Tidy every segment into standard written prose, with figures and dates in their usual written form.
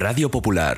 Radio Popular.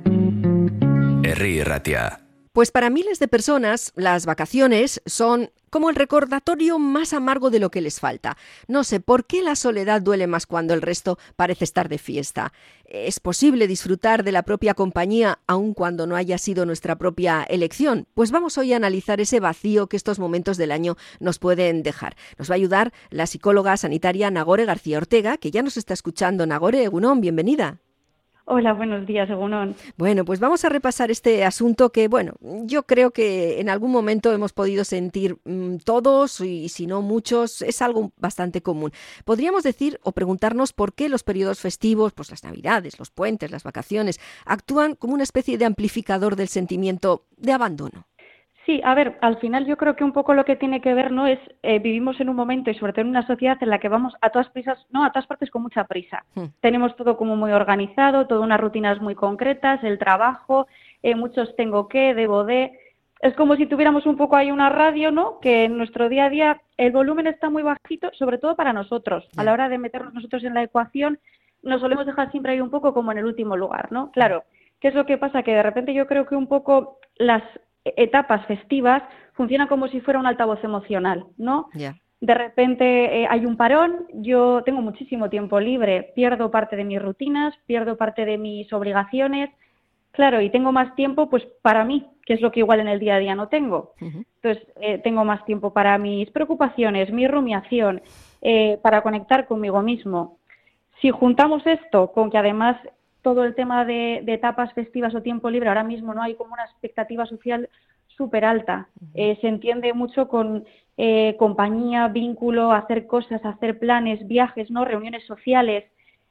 Herri Irratia. Pues para miles de personas, las vacaciones son como el recordatorio más amargo de lo que les falta. No sé, ¿por qué la soledad duele más cuando el resto parece estar de fiesta? ¿Es posible disfrutar de la propia compañía aun cuando no haya sido nuestra propia elección? Pues vamos hoy a analizar ese vacío que estos momentos del año nos pueden dejar. Nos va a ayudar la psicóloga sanitaria Nagore García Ortega, que ya nos está escuchando. Nagore, egunon, bienvenida. Hola, buenos días, egunon. Bueno, pues vamos a repasar este asunto que, yo creo que en algún momento hemos podido sentir todos y si no muchos, es algo bastante común. Podríamos decir o preguntarnos por qué los periodos festivos, pues las Navidades, los puentes, las vacaciones, actúan como una especie de amplificador del sentimiento de abandono. Sí, a ver, al final yo creo que un poco lo que tiene que ver no es vivimos en un momento y sobre todo en una sociedad en la que vamos a todas prisas, no, a todas partes con mucha prisa. Tenemos todo como muy organizado, todas unas rutinas muy concretas, el trabajo, muchos tengo que, debo de. Es como si tuviéramos un poco ahí una radio, ¿no? Que en nuestro día a día el volumen está muy bajito, sobre todo para nosotros. A la hora de meternos nosotros en la ecuación, nos solemos dejar siempre ahí un poco como en el último lugar, ¿no? Claro, ¿qué es lo que pasa? Que de repente yo creo que un poco las etapas festivas funcionan como si fuera un altavoz emocional, ¿no? Yeah. De repente hay un parón, yo tengo muchísimo tiempo libre, pierdo parte de mis rutinas, pierdo parte de mis obligaciones, claro, y tengo más tiempo pues para mí, que es lo que igual en el día a día no tengo. Entonces, tengo más tiempo para mis preocupaciones, mi rumiación, para conectar conmigo mismo. Si juntamos esto con que además todo el tema de etapas festivas o tiempo libre, ahora mismo no hay como una expectativa social súper alta. Se entiende mucho con compañía, vínculo, hacer cosas, hacer planes, viajes, ¿no? Reuniones sociales.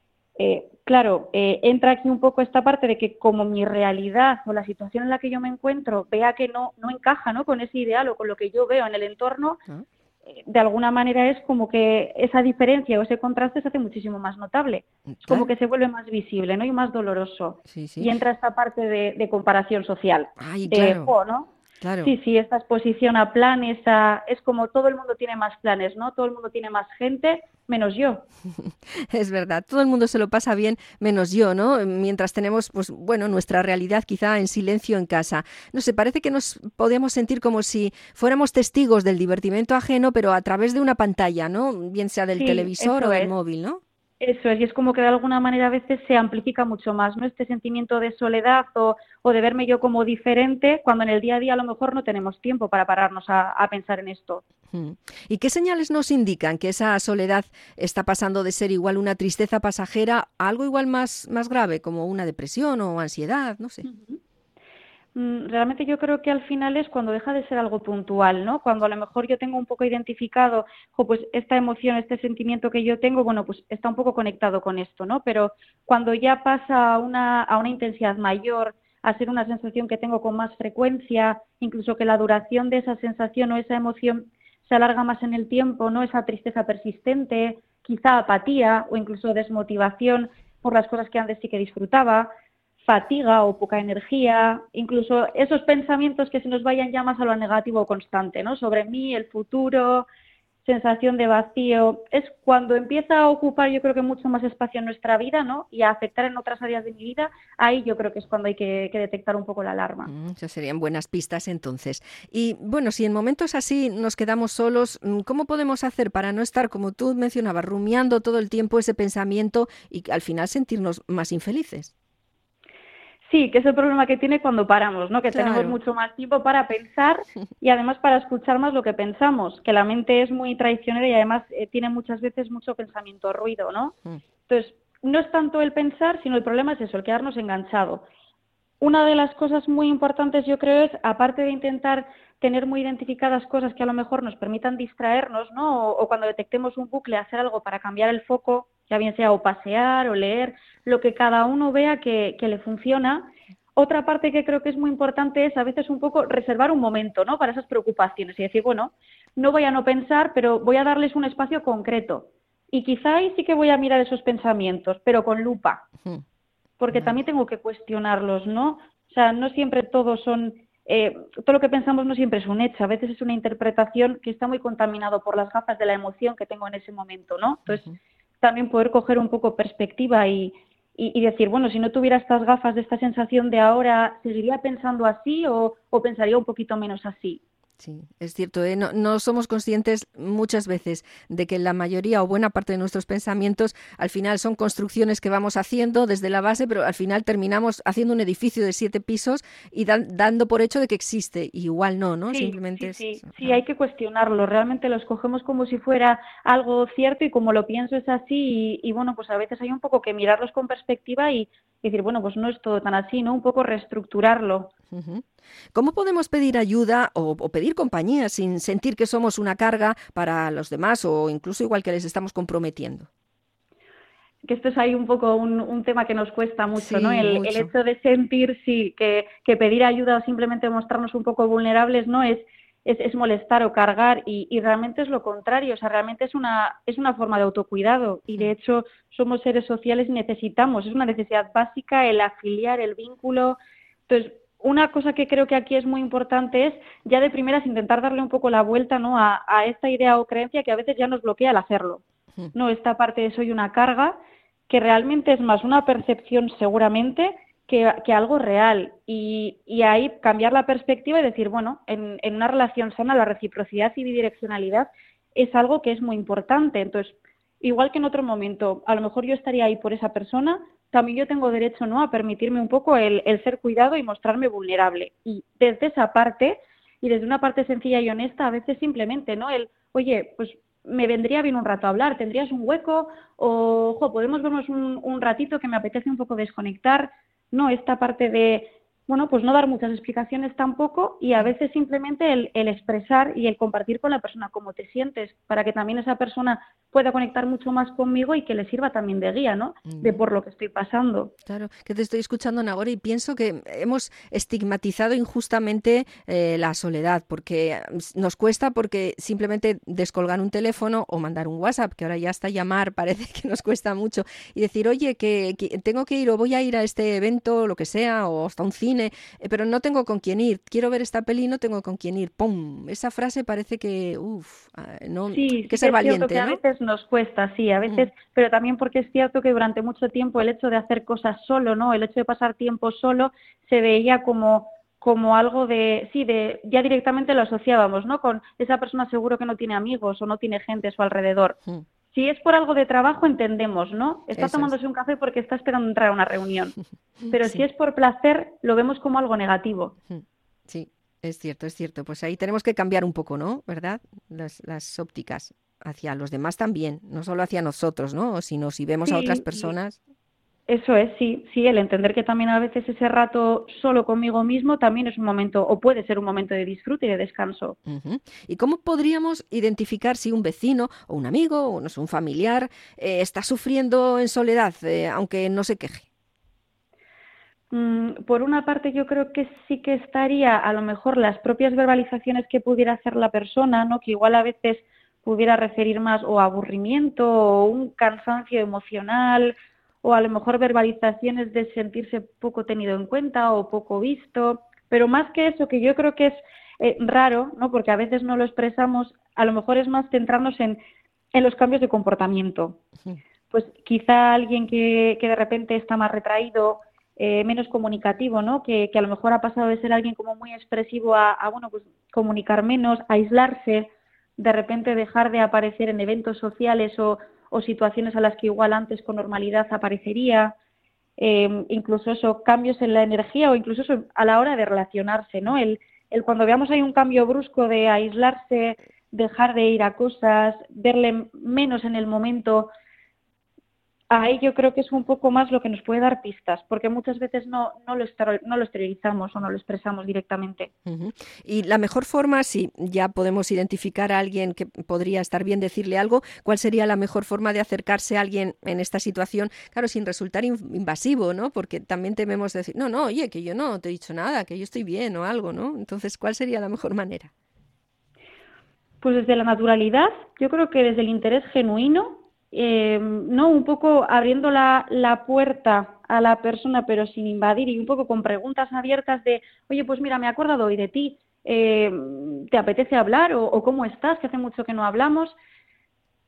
Claro, entra aquí un poco esta parte de que como mi realidad o la situación en la que yo me encuentro vea que no encaja, ¿no? Con ese ideal o con lo que yo veo en el entorno, de alguna manera es como que esa diferencia o ese contraste se hace muchísimo más notable. Es como que se vuelve más visible, ¿no? Y más doloroso. Sí. Y entra esta parte de comparación social. Ay, de, claro. ¿no? Claro. Sí, esta exposición a planes, es como todo el mundo tiene más planes, ¿no? Todo el mundo tiene más gente, menos yo. Es verdad, todo el mundo se lo pasa bien, menos yo, ¿no? Mientras tenemos, pues bueno, nuestra realidad quizá en silencio en casa. No sé, parece que nos podemos sentir como si fuéramos testigos del divertimento ajeno, pero a través de una pantalla, ¿no? Bien sea del televisor o del móvil, ¿no? Eso es, y es como que de alguna manera a veces se amplifica mucho más, ¿no? Este sentimiento de soledad o de verme yo como diferente, cuando en el día a día a lo mejor no tenemos tiempo para pararnos a pensar en esto. ¿Y qué señales nos indican que esa soledad está pasando de ser igual una tristeza pasajera a algo igual más grave, como una depresión o ansiedad? No sé. Realmente yo creo que al final es cuando deja de ser algo puntual, ¿no? Cuando a lo mejor yo tengo un poco identificado, pues esta emoción, este sentimiento que yo tengo, bueno, pues está un poco conectado con esto, ¿no? Pero cuando ya pasa a una intensidad mayor, a ser una sensación que tengo con más frecuencia, incluso que la duración de esa sensación o esa emoción se alarga más en el tiempo, ¿no? Esa tristeza persistente, quizá apatía o incluso desmotivación por las cosas que antes sí que disfrutaba, fatiga o poca energía, incluso esos pensamientos que se nos vayan ya más a lo negativo constante, ¿no? Sobre mí, el futuro, sensación de vacío, es cuando empieza a ocupar yo creo que mucho más espacio en nuestra vida, ¿no? Y a afectar en otras áreas de mi vida, ahí yo creo que es cuando hay que detectar un poco la alarma. Esas serían buenas pistas entonces. Y bueno, si en momentos así nos quedamos solos, ¿cómo podemos hacer para no estar, como tú mencionabas, rumiando todo el tiempo ese pensamiento y al final sentirnos más infelices? Sí, que es el problema que tiene cuando paramos, ¿no? Que Claro. tenemos mucho más tiempo para pensar y además para escuchar más lo que pensamos, que la mente es muy traicionera y además tiene muchas veces mucho pensamiento ruido, ¿no? Entonces, no es tanto el pensar, sino el problema es eso, el quedarnos enganchado. Una de las cosas muy importantes, yo creo, es, aparte de intentar tener muy identificadas cosas que a lo mejor nos permitan distraernos, ¿no? O cuando detectemos un bucle, hacer algo para cambiar el foco, ya bien sea o pasear o leer, lo que cada uno vea que le funciona. Otra parte que creo que es muy importante es a veces un poco reservar un momento, ¿no? Para esas preocupaciones y decir, bueno, no voy a no pensar, pero voy a darles un espacio concreto. Y quizá ahí sí que voy a mirar esos pensamientos, pero con lupa. Porque también tengo que cuestionarlos, ¿no? O sea, no siempre todos son, todo lo que pensamos no siempre es un hecho, a veces es una interpretación que está muy contaminado por las gafas de la emoción que tengo en ese momento, ¿no? Entonces, también poder coger un poco perspectiva y y decir, bueno, si no tuviera estas gafas de esta sensación de ahora, ¿seguiría pensando así o pensaría un poquito menos así? Sí, es cierto, ¿eh? No somos conscientes muchas veces de que la mayoría o buena parte de nuestros pensamientos al final son construcciones que vamos haciendo desde la base, pero al final terminamos haciendo un edificio de 7 pisos y dando por hecho de que existe. Y igual no, ¿no? Sí, Simplemente sí, es... sí, sí, hay que cuestionarlo. Realmente lo escogemos como si fuera algo cierto y como lo pienso es así y bueno, pues a veces hay un poco que mirarlos con perspectiva y decir, bueno, pues no es todo tan así, ¿no? Un poco reestructurarlo. Ujú. ¿Cómo podemos pedir ayuda o pedir compañía sin sentir que somos una carga para los demás o incluso igual que les estamos comprometiendo? Que esto es ahí un poco un tema que nos cuesta mucho, ¿no? Sí, El mucho. hecho de sentir, sí, que pedir ayuda o simplemente mostrarnos un poco vulnerables no es molestar o cargar y realmente es lo contrario, o sea, realmente es una forma de autocuidado y de hecho somos seres sociales y necesitamos, es una necesidad básica el afiliar, el vínculo. Entonces, una cosa que creo que aquí es muy importante es ya de primeras intentar darle un poco la vuelta, ¿no? a esta idea o creencia que a veces ya nos bloquea al hacerlo. No, esta parte de soy una carga, que realmente es más una percepción seguramente que algo real. Y ahí cambiar la perspectiva y decir, bueno, en una relación sana la reciprocidad y bidireccionalidad es algo que es muy importante. Entonces, igual que en otro momento, a lo mejor yo estaría ahí por esa persona, también yo tengo derecho, ¿no?, a permitirme un poco el ser cuidado y mostrarme vulnerable. Y desde esa parte, y desde una parte sencilla y honesta, a veces simplemente, ¿no?, oye, pues me vendría bien un rato a hablar, ¿tendrías un hueco? O, ojo, podemos vernos un ratito que me apetece un poco desconectar. No, esta parte de, bueno, pues no dar muchas explicaciones tampoco y a veces simplemente el expresar y el compartir con la persona cómo te sientes para que también esa persona pueda conectar mucho más conmigo y que le sirva también de guía, ¿no? De por lo que estoy pasando. Claro, que te estoy escuchando, Nagore, y pienso que hemos estigmatizado injustamente la soledad, porque nos cuesta porque simplemente descolgar un teléfono o mandar un WhatsApp, que ahora ya hasta llamar parece que nos cuesta mucho, y decir, oye, que tengo que ir o voy a ir a este evento, lo que sea, o hasta un cine, pero no tengo con quién ir, quiero ver esta peli y no tengo con quién ir. ¡Pum! Esa frase parece que, no, hay Sí, que sí que ser es cierto que valiente, a ¿no? veces nos cuesta, sí, a veces, pero también porque es cierto que durante mucho tiempo el hecho de hacer cosas solo, ¿no? El hecho de pasar tiempo solo se veía como algo de, sí, de, ya directamente lo asociábamos, ¿no? Con esa persona seguro que no tiene amigos o no tiene gente a su alrededor. Mm, Si es por algo de trabajo, entendemos, ¿no? Está Eso es. tomándose un café porque está esperando entrar a una reunión. Pero si Sí. es por placer, lo vemos como algo negativo. Sí, es cierto, es cierto. Pues ahí tenemos que cambiar un poco, ¿no? ¿Verdad? Las ópticas hacia los demás también, no solo hacia nosotros, ¿no? Sino si vemos a otras Sí, y personas. eso es, sí, sí, el entender que también a veces ese rato solo conmigo mismo también es un momento, o puede ser un momento de disfrute y de descanso. Ujú. ¿Y cómo podríamos identificar si un vecino o un amigo o no sé, un familiar está sufriendo en soledad, aunque no se queje? Por una parte, yo creo que sí que estaría a lo mejor las propias verbalizaciones que pudiera hacer la persona, ¿no? Que igual a veces pudiera referir más o a aburrimiento o un cansancio emocional o a lo mejor verbalizaciones de sentirse poco tenido en cuenta o poco visto, pero más que eso, que yo creo que es raro, ¿no? Porque a veces no lo expresamos, a lo mejor es más centrarnos en los cambios de comportamiento. Ujú. Pues quizá alguien que de repente está más retraído, menos comunicativo, ¿no? Que a lo mejor ha pasado de ser alguien como muy expresivo bueno, pues comunicar menos, aislarse, de repente dejar de aparecer en eventos sociales o situaciones a las que igual antes con normalidad aparecería, incluso eso, cambios en la energía o incluso eso a la hora de relacionarse, ¿no? El cuando veamos hay un cambio brusco de aislarse, dejar de ir a cosas, verle menos en el momento. Ahí yo creo que es un poco más lo que nos puede dar pistas, porque muchas veces no lo exteriorizamos o no lo expresamos directamente. Ujú. Y la mejor forma, si ya podemos identificar a alguien que podría estar bien decirle algo, ¿cuál sería la mejor forma de acercarse a alguien en esta situación? Claro, sin resultar invasivo, ¿no? Porque también tememos decir, no, no, oye, que yo no te he dicho nada, que yo estoy bien o algo, ¿no? Entonces, ¿cuál sería la mejor manera? Pues desde la naturalidad, yo creo que desde el interés genuino, no un poco abriendo la puerta a la persona, pero sin invadir y un poco con preguntas abiertas de, oye, pues mira, me he acordado hoy de ti, ¿te apetece hablar o cómo estás? Que hace mucho que no hablamos.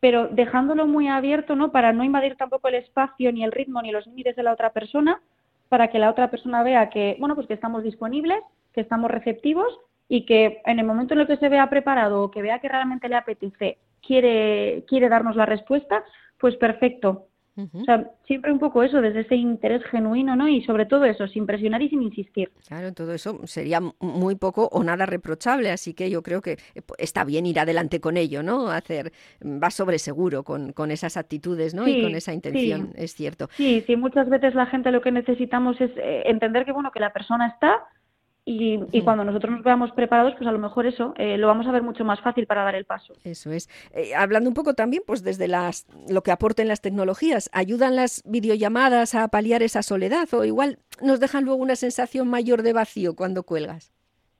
pero dejándolo muy abierto, ¿no? Para no invadir tampoco el espacio, ni el ritmo, ni los límites de la otra persona, para que la otra persona vea que, bueno, pues que estamos disponibles, que estamos receptivos y que en el momento en el que se vea preparado o que vea que realmente le apetece, quiere darnos la respuesta, pues perfecto. O sea, siempre un poco eso, desde ese interés genuino, ¿no? Y sobre todo eso, sin presionar y sin insistir. Claro, todo eso sería muy poco o nada reprochable, así que yo creo que está bien ir adelante con ello, ¿no? Va sobre seguro con esas actitudes, ¿no? Y con Sí, esa sí, intención, es cierto. sí, sí, muchas veces la gente lo que necesitamos es entender que, bueno, que la persona está y cuando nosotros nos veamos preparados, pues a lo mejor eso lo vamos a ver mucho más fácil para dar el paso. Eso es. Hablando un poco también, pues desde lo que aporten las tecnologías, ¿ayudan las videollamadas a paliar esa soledad o igual nos dejan luego una sensación mayor de vacío cuando cuelgas?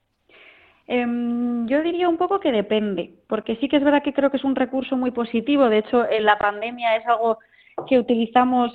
Yo diría un poco que depende, porque sí que es verdad que creo que es un recurso muy positivo. De hecho, en la pandemia es algo que utilizamos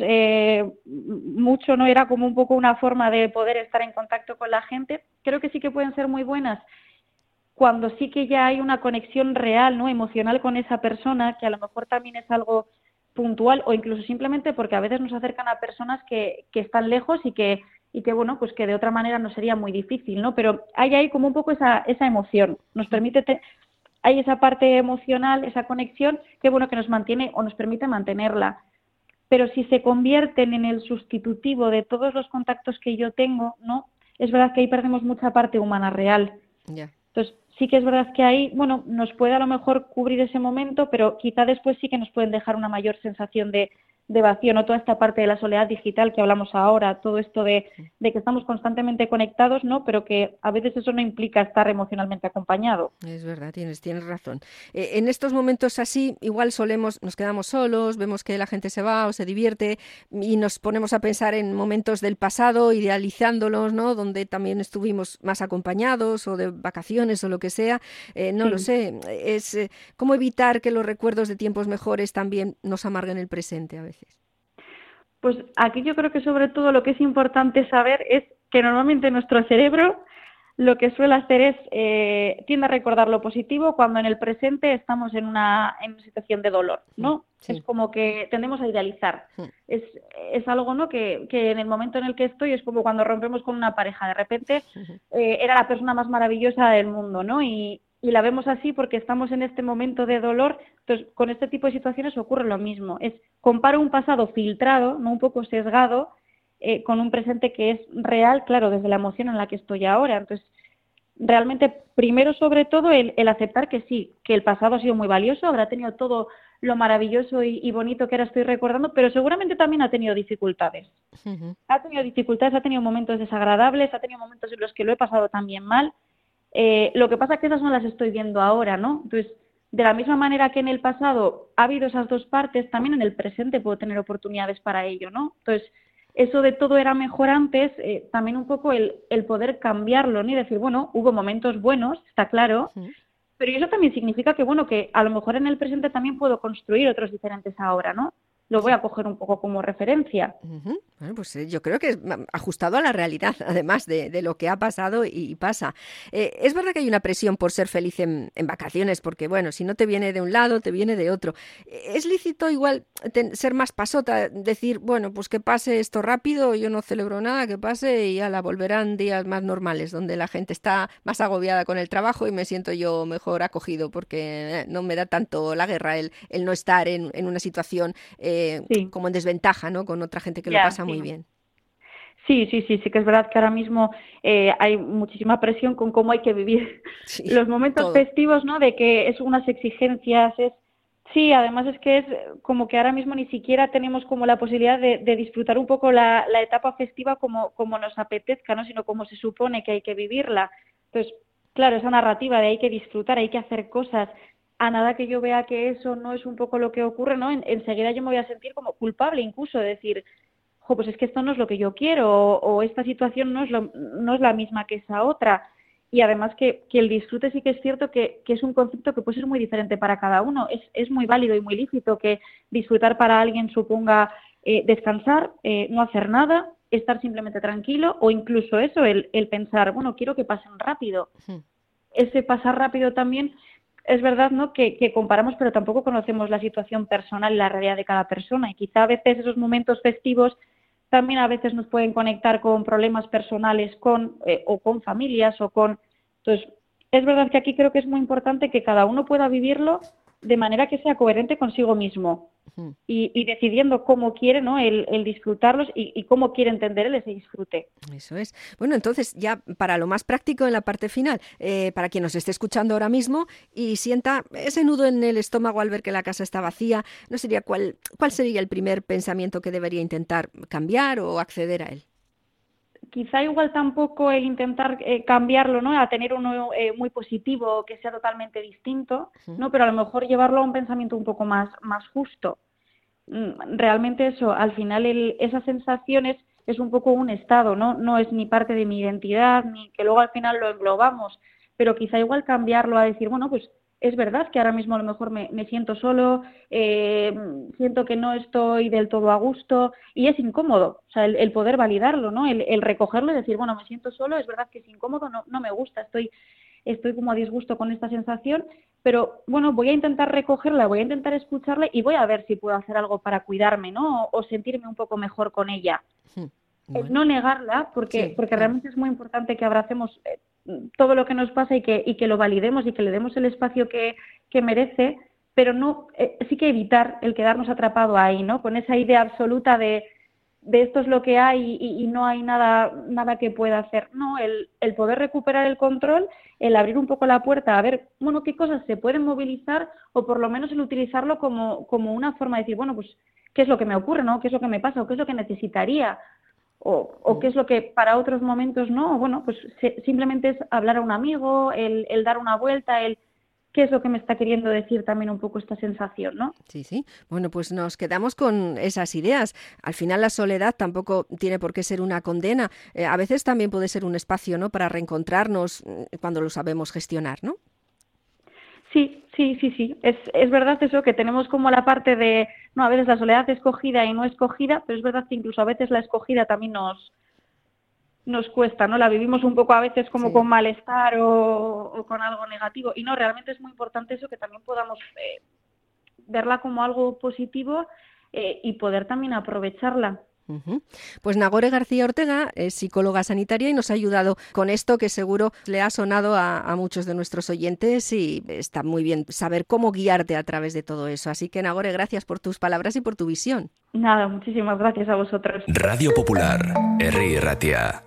mucho, ¿no? Era como un poco una forma de poder estar en contacto con la gente. Creo que sí que pueden ser muy buenas cuando sí que ya hay una conexión real, ¿no? Emocional con esa persona, que a lo mejor también es algo puntual o incluso simplemente porque a veces nos acercan a personas que están lejos y que bueno, pues que de otra manera no sería muy difícil, ¿no? Pero hay como un poco esa emoción, nos permite, hay esa parte emocional, esa conexión que bueno, que nos mantiene o nos permite mantenerla. Pero si se convierten en el sustitutivo de todos los contactos que yo tengo, ¿no? Es verdad que ahí perdemos mucha parte humana real. Ya. Entonces, sí que es verdad que ahí, bueno, nos puede a lo mejor cubrir ese momento, pero quizá después sí que nos pueden dejar una mayor sensación de vacío, ¿no? Toda esta parte de la soledad digital que hablamos ahora, todo esto de que estamos constantemente conectados, ¿no? Pero que a veces eso no implica estar emocionalmente acompañado. Es verdad, tienes razón. En estos momentos así, igual nos quedamos solos, vemos que la gente se va o se divierte y nos ponemos a pensar en momentos del pasado, idealizándolos, ¿no? Donde también estuvimos más acompañados o de vacaciones o lo que sea. No lo Sí. sé. ¿Cómo evitar que los recuerdos de tiempos mejores también nos amarguen el presente a veces? Pues aquí yo creo que sobre todo lo que es importante saber es que normalmente nuestro cerebro lo que suele hacer es tiende a recordar lo positivo cuando en el presente estamos en una situación de dolor, ¿no? Es Sí. como que tendemos a idealizar. Es algo, ¿no? Que en el momento en el que estoy es como cuando rompemos con una pareja. De repente era la persona más maravillosa del mundo, ¿no? Y la vemos así porque estamos en este momento de dolor. Entonces, con este tipo de situaciones ocurre lo mismo. Comparo un pasado filtrado, no un poco sesgado, con un presente que es real, claro, desde la emoción en la que estoy ahora. Entonces, realmente, primero sobre todo, el aceptar que sí, que el pasado ha sido muy valioso, habrá tenido todo lo maravilloso y bonito que ahora estoy recordando, pero seguramente también ha tenido dificultades. Ha tenido dificultades, ha tenido momentos desagradables, ha tenido momentos en los que lo he pasado también mal. Lo que pasa es que esas no las estoy viendo ahora, ¿no? Entonces, de la misma manera que en el pasado ha habido esas dos partes, también en el presente puedo tener oportunidades para ello, ¿no? Entonces, eso de todo era mejor antes, también un poco el poder cambiarlo, ¿no? Y decir, bueno, hubo momentos buenos, está claro, pero eso también significa que, bueno, que a lo mejor en el presente también puedo construir otros diferentes ahora, ¿no? Lo voy a coger un poco como referencia. Bueno, pues yo creo que es ajustado a la realidad, además de lo que ha pasado y pasa. Es verdad que hay una presión por ser feliz en vacaciones, porque bueno, si no te viene de un lado, te viene de otro. Es lícito igual ser más pasota, decir, bueno, pues que pase esto rápido, yo no celebro nada, que pase y ala, volverán días más normales, donde la gente está más agobiada con el trabajo y me siento yo mejor acogido, porque no me da tanto la guerra el no estar en una situación Sí, como en desventaja, ¿no? Con otra gente que lo ya, pasa muy sí. bien. Sí que es verdad que ahora mismo hay muchísima presión con cómo hay que vivir Sí, los momentos todo. festivos, ¿no? De que es unas exigencias, sí, además es que es como que ahora mismo ni siquiera tenemos como la posibilidad de disfrutar un poco la etapa festiva como nos apetezca, ¿no? Sino como se supone que hay que vivirla. Entonces, claro, esa narrativa de hay que disfrutar, hay que hacer cosas, a nada que yo vea que eso no es un poco lo que ocurre, ¿no? Enseguida yo me voy a sentir como culpable incluso de decir, pues es que esto no es lo que yo quiero o esta situación no es la misma que esa otra. Y además que el disfrute sí que es cierto que es un concepto que puede ser muy diferente para cada uno. Es muy válido y muy lícito que disfrutar para alguien suponga descansar, no hacer nada, estar simplemente tranquilo o incluso eso, el pensar, bueno, quiero que pasen rápido. Ese pasar rápido también es verdad, ¿no?, que comparamos, pero tampoco conocemos la situación personal y la realidad de cada persona. Y quizá a veces esos momentos festivos también a veces nos pueden conectar con problemas personales o con familias o con... Entonces, es verdad que aquí creo que es muy importante que cada uno pueda vivirlo de manera que sea coherente consigo mismo y decidiendo cómo quiere, ¿no?, el disfrutarlos y cómo quiere entender él ese disfrute. Eso es. Bueno, entonces ya para lo más práctico en la parte final, para quien nos esté escuchando ahora mismo y sienta ese nudo en el estómago al ver que la casa está vacía, ¿no sería cuál sería el primer pensamiento que debería intentar cambiar o acceder a él? Quizá igual tampoco el intentar cambiarlo, ¿no?, a tener uno muy positivo, que sea totalmente distinto, ¿no?, pero a lo mejor llevarlo a un pensamiento un poco más justo. Realmente eso, al final esas sensaciones es un poco un estado, ¿no? No es ni parte de mi identidad, ni que luego al final lo englobamos, pero quizá igual cambiarlo a decir, bueno, pues es verdad que ahora mismo a lo mejor me siento solo, siento que no estoy del todo a gusto y es incómodo, o sea, el poder validarlo, ¿no? El recogerlo y decir, bueno, me siento solo, es verdad que es incómodo, no me gusta, estoy como a disgusto con esta sensación, pero bueno, voy a intentar recogerla, voy a intentar escucharla y voy a ver si puedo hacer algo para cuidarme, ¿no? O sentirme un poco mejor con ella. Bueno. No negarla, porque realmente es muy importante que abracemos todo lo que nos pasa y que lo validemos y que le demos el espacio que merece, pero no sí que evitar el quedarnos atrapado ahí, ¿no? Con esa idea absoluta de esto es lo que hay y no hay nada que pueda hacer. No, el poder recuperar el control, el abrir un poco la puerta, a ver, bueno, qué cosas se pueden movilizar o por lo menos el utilizarlo como una forma de decir, bueno, pues, ¿qué es lo que me ocurre, no? ¿Qué es lo que me pasa o qué es lo que necesitaría? O qué es lo que para otros momentos no, bueno, pues simplemente es hablar a un amigo, el dar una vuelta, qué es lo que me está queriendo decir también un poco esta sensación, ¿no? Sí, sí. Bueno, pues nos quedamos con esas ideas. Al final la soledad tampoco tiene por qué ser una condena. A veces también puede ser un espacio, ¿no?, para reencontrarnos cuando lo sabemos gestionar, ¿no? Sí. Es verdad eso, que tenemos como la parte de, no, a veces la soledad escogida y no escogida, pero es verdad que incluso a veces la escogida también nos cuesta, ¿no? La vivimos un poco a veces como con malestar o con algo negativo. Y no, realmente es muy importante eso, que también podamos verla como algo positivo y poder también aprovecharla. Pues Nagore García Ortega es psicóloga sanitaria y nos ha ayudado con esto que seguro le ha sonado a muchos de nuestros oyentes y está muy bien saber cómo guiarte a través de todo eso. Así que Nagore, gracias por tus palabras y por tu visión. Nada, muchísimas gracias a vosotros. Radio Popular, Herri Ratia.